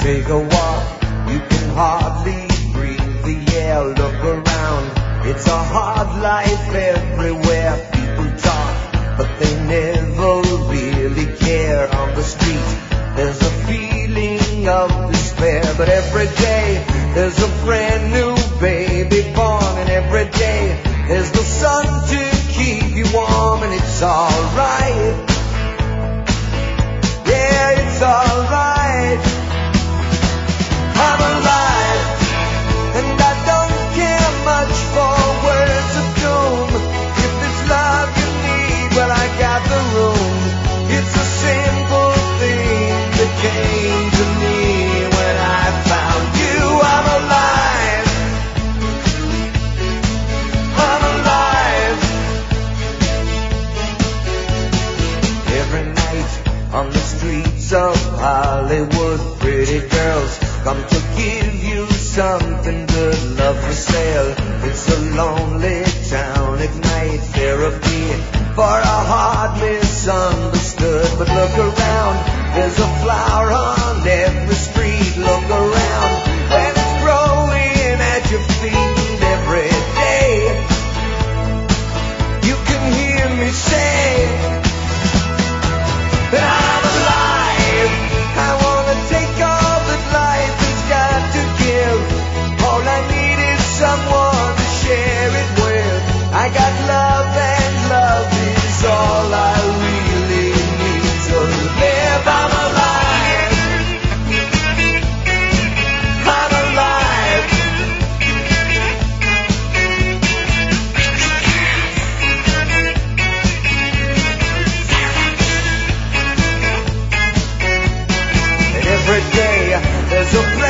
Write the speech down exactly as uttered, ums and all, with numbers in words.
Take a walk, you can hardly breathe the air. Look around, it's a hard life everywhere. People talk, but they never really care. On the street, there's a feeling of despair. But every day, there's a brand new baby born. And every day, there's the sun to keep you warm. And it's alright. Yeah, it's alright. I'm alive, and I don't care much for words of doom. If it's love you need, well, I got the room. It's a simple thing that came to me when I found you. I'm alive. I'm alive. Every night on the streets of Hollywood, pretty girls come to give you something good. Love for sale, it's a lonely town at night. Therapy for a heart misunderstood. But look around, there's a flower on every street. Look around, when it's growing at your feet every day. You can hear me say that I'm alive. I wanna take all that life has got to give. All I need is someone to share it with. I got love, and love is all I really need to live. I'm alive. I'm alive. And every day there's a